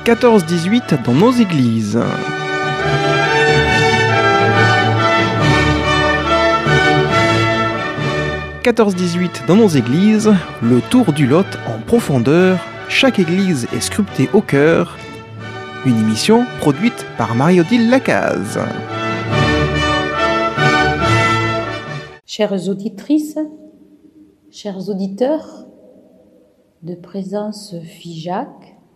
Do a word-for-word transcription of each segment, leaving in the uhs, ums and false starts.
quatorze dix-huit dans nos églises. quatorze dix-huit dans nos églises, le tour du Lot en profondeur, chaque église est sculptée au cœur. Une émission produite par Marie-Odile Lacaze. Chères auditrices, chers auditeurs de Présence Figeac,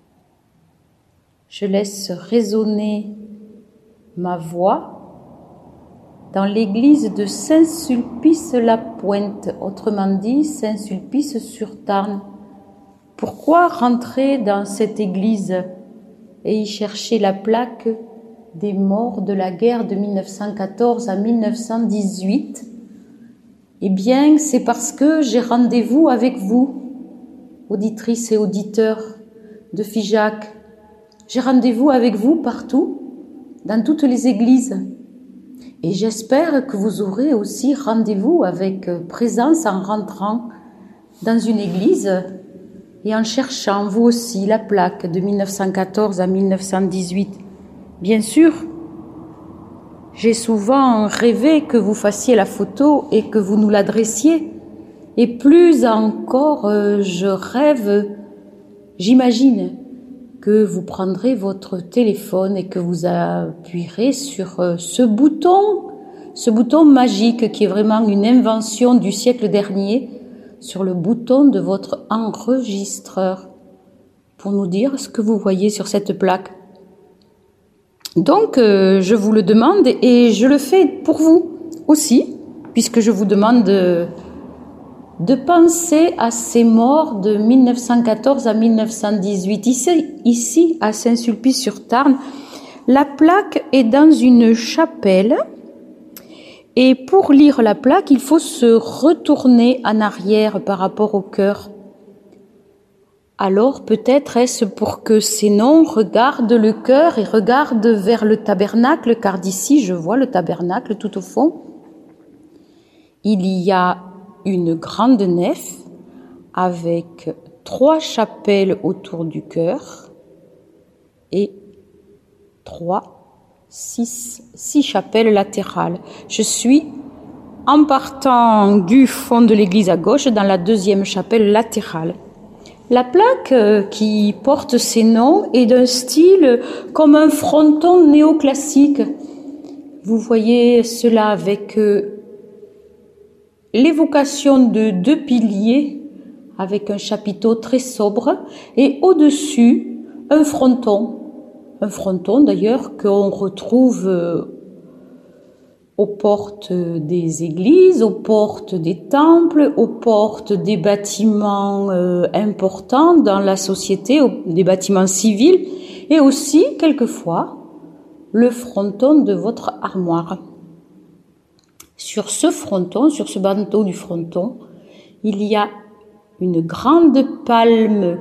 je laisse résonner ma voix dans l'église de Saint-Sulpice-la-Pointe, autrement dit Saint-Sulpice-sur-Tarn. Pourquoi rentrer dans cette église et y chercher la plaque des morts de la guerre de mille neuf cent quatorze à mille neuf cent dix-huit ? Eh bien, c'est parce que j'ai rendez-vous avec vous, auditrices et auditeurs de Figeac. J'ai rendez-vous avec vous partout, dans toutes les églises. Et j'espère que vous aurez aussi rendez-vous avec Présence en rentrant dans une église et en cherchant vous aussi la plaque de mille neuf cent quatorze à mille neuf cent dix-huit. Bien sûr, j'ai souvent rêvé que vous fassiez la photo et que vous nous l'adressiez. Et plus encore, je rêve, j'imagine, que vous prendrez votre téléphone et que vous appuierez sur ce bouton, ce bouton magique qui est vraiment une invention du siècle dernier, sur le bouton de votre enregistreur pour nous dire ce que vous voyez sur cette plaque. Donc, euh, je vous le demande et je le fais pour vous aussi, puisque je vous demande de, de penser à ces morts de mille neuf cent quatorze à mille neuf cent dix-huit. Ici, ici à Saint-Sulpice-sur-Tarn, la plaque est dans une chapelle et pour lire la plaque, il faut se retourner en arrière par rapport au chœur. Alors peut-être est-ce pour que ces noms regardent le chœur et regardent vers le tabernacle, car d'ici je vois le tabernacle tout au fond. Il y a une grande nef avec trois chapelles autour du chœur et trois, six, six chapelles latérales. Je suis en partant du fond de l'église à gauche dans la deuxième chapelle latérale. La plaque qui porte ces noms est d'un style comme un fronton néoclassique. Vous voyez cela avec l'évocation de deux piliers avec un chapiteau très sobre et au-dessus un fronton. Un fronton d'ailleurs qu'on retrouve aux portes des églises, aux portes des temples, aux portes des bâtiments euh, importants dans la société, des bâtiments civils, et aussi, quelquefois, le fronton de votre armoire. Sur ce fronton, sur ce bandeau du fronton, il y a une grande palme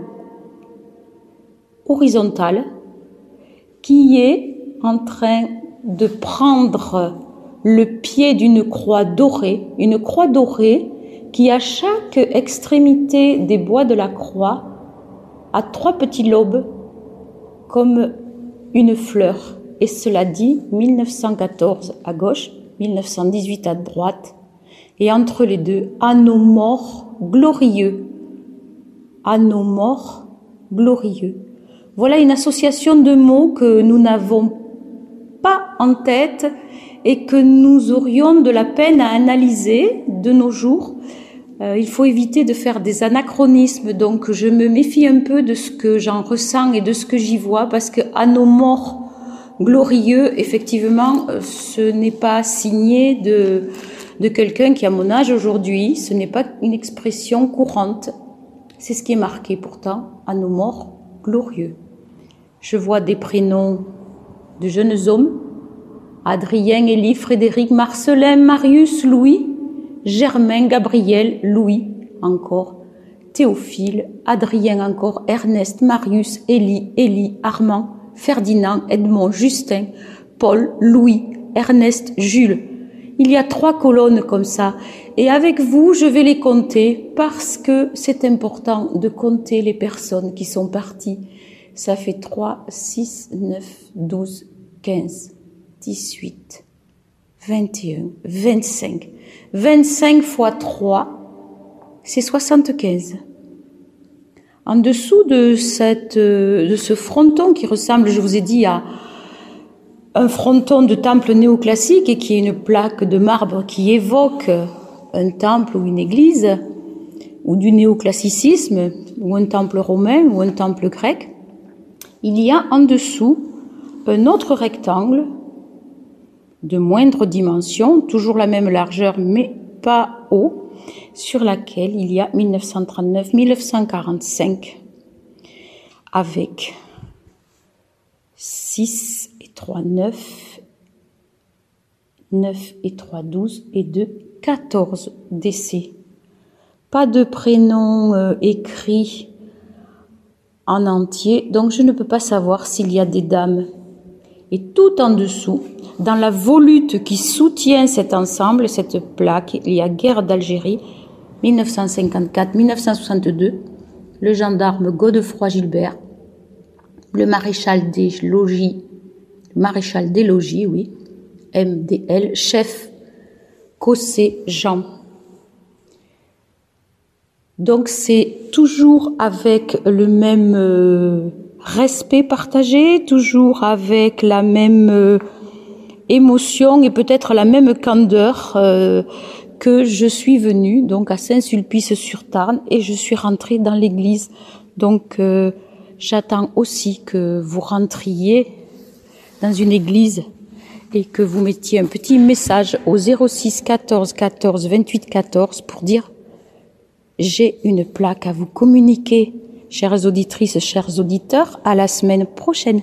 horizontale qui est en train de prendre le pied d'une croix dorée, une croix dorée qui à chaque extrémité des bois de la croix a trois petits lobes comme une fleur. Et cela dit mille neuf cent quatorze à gauche, mille neuf cent dix-huit à droite. Et entre les deux, à nos morts glorieux. À nos morts glorieux. Voilà une association de mots que nous n'avons pas en tête et que nous aurions de la peine à analyser de nos jours. Euh, il faut éviter de faire des anachronismes, donc je me méfie un peu de ce que j'en ressens et de ce que j'y vois, parce que à nos morts glorieux, effectivement, ce n'est pas signé de, de quelqu'un qui a mon âge aujourd'hui, ce n'est pas une expression courante. C'est ce qui est marqué pourtant, à nos morts glorieux. Je vois des prénoms de jeunes hommes, Adrien, Élie, Frédéric, Marcelin, Marius, Louis, Germain, Gabriel, Louis, encore, Théophile, Adrien encore, Ernest, Marius, Élie, Élie, Armand, Ferdinand, Edmond, Justin, Paul, Louis, Ernest, Jules. Il y a trois colonnes comme ça. Et avec vous, je vais les compter parce que c'est important de compter les personnes qui sont parties. Ça fait trois, six, neuf, douze, quinze, dix-huit, vingt et un, vingt-cinq. vingt-cinq fois trois, c'est soixante-quinze. En dessous de, cette, de ce fronton qui ressemble, je vous ai dit, à un fronton de temple néoclassique et qui est une plaque de marbre qui évoque un temple ou une église, ou du néoclassicisme, ou un temple romain, ou un temple grec, il y a en dessous un autre rectangle de moindre dimension, toujours la même largeur, mais pas haut, sur laquelle il y a mille neuf cent trente-neuf mille neuf cent quarante-cinq, avec six et trois, neuf, neuf et trois, douze, et deux, quatorze décès. Pas de prénom euh, écrit en entier, donc je ne peux pas savoir s'il y a des dames. Et tout en dessous, dans la volute qui soutient cet ensemble, cette plaque, il y a guerre d'Algérie, mille neuf cent cinquante-quatre mille neuf cent soixante-deux, le gendarme Godefroy Gilbert, le maréchal des logis, le maréchal des logis, oui, M D L, chef Cossé Jean. Donc c'est toujours avec le même euh, respect partagé, toujours avec la même euh, émotion et peut-être la même candeur euh, que je suis venue donc à Saint-Sulpice-sur-Tarn et je suis rentrée dans l'église. Donc euh, j'attends aussi que vous rentriez dans une église et que vous mettiez un petit message au zéro six quatorze quatorze vingt-huit quatorze pour dire « J'ai une plaque à vous communiquer ». Chères auditrices, chers auditeurs, à la semaine prochaine.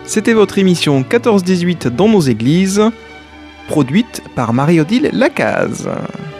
C'était votre émission quatorze dix-huit dans nos églises, produite par Marie-Odile Lacaze.